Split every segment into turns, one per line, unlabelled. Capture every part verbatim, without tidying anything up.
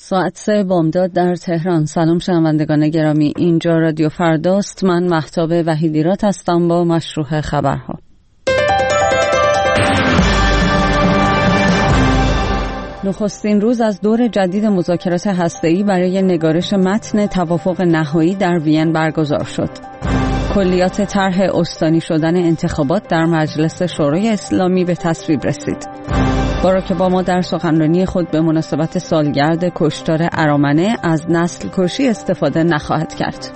ساعت سه بامداد در تهران. سلام شنوندگان گرامی، اینجا رادیو فرداست. من مهتاب وحیدیرات هستم با مشروع خبرها. نخستین روز از دور جدید مذاکرات هسته‌ای برای نگارش متن توافق نهایی در وین برگزار شد. کلیات طرح استانی شدن انتخابات در مجلس شورای اسلامی به تصویب رسید. باراک اوباما در سخنرانی خود به مناسبت سالگرد کشتار ارامنه از نسل کشی استفاده نخواهد کرد.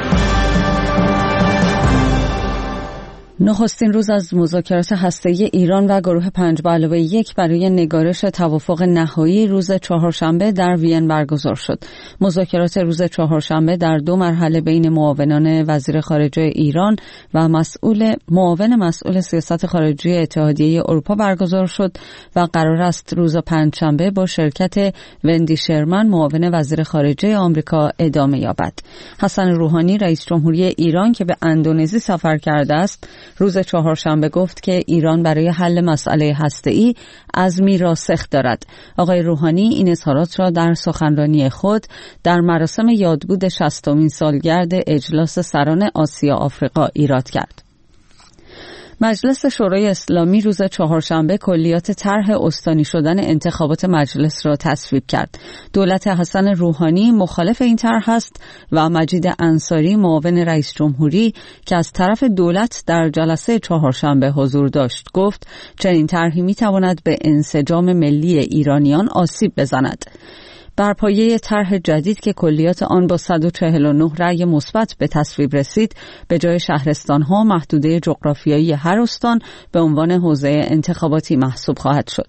نخستین روز از مذاکرات هسته‌ای ایران و گروه پنج به علاوه یک برای نگارش توافق نهایی روز چهارشنبه در وین برگزار شد. مذاکرات روز چهارشنبه در دو مرحله بین معاونان وزیر خارجه ایران و مسئول معاون مسئول سیاست خارجی اتحادیه اروپا برگزار شد و قرار است روز پنجشنبه با شرکت وندی شرمن معاون وزیر خارجه آمریکا ادامه یابد. حسن روحانی رئیس جمهوری ایران که به اندونزی سفر کرده است، روز چهارشنبه گفت که ایران برای حل مسئله هسته‌ای عزمی راسخ دارد. آقای روحانی این اظهارات را در سخنرانی خود در مراسم یادبود شصتمین سالگرد اجلاس سران آسیا آفریقا ایراد کرد. مجلس شورای اسلامی روز چهارشنبه کلیات طرح استانی شدن انتخابات مجلس را تصویب کرد. دولت حسن روحانی مخالف این طرح است و مجید انصاری معاون رئیس جمهوری که از طرف دولت در جلسه چهارشنبه حضور داشت گفت چنین طرحی می‌تواند به انسجام ملی ایرانیان آسیب بزند. بر پایه طرح جدید که کلیات آن با صد و چهل و نه رأی مثبت به تصویب رسید، به جای شهرستان‌ها محدوده جغرافیایی هر استان به عنوان حوزه انتخاباتی محسوب خواهد شد.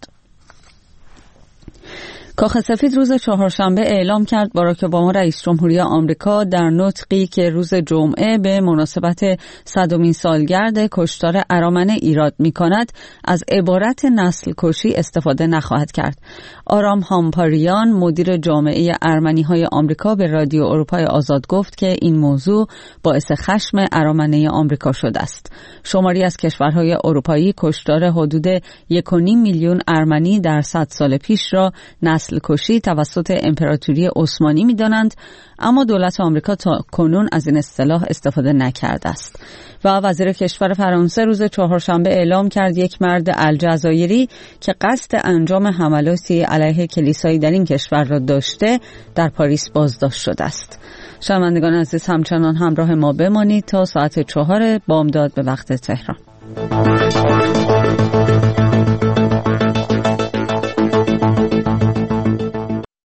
کاخ سفید روز چهارشنبه اعلام کرد باراک اوباما رئیس جمهوری آمریکا در نطقی که روز جمعه به مناسبت صدمین سالگرد کشتار ارامنه ایراد می‌کند از عبارت نسل کشی استفاده نخواهد کرد. آرام هامپاریان مدیر جامعه ارمنی‌های آمریکا به رادیو اروپای آزاد گفت که این موضوع باعث خشم ارامنه آمریکا شده است. شماری از کشورهای اروپایی کشتار حدود یک و نیم میلیون ارمنی در صد سال پیش را نسل کشی توسط امپراتوری عثمانی می‌دانند، اما دولت آمریکا تا کنون از این اصطلاح استفاده نکرده است. و وزیر کشور فرانسه روز چهارشنبه اعلام کرد یک مرد الجزایری که قصد انجام حملاتی علیه کلیسایی در این کشور را داشته در پاریس بازداشت شده است. شنوندگان عزیز همچنان همراه ما بمانید تا ساعت چهار بامداد به وقت تهران.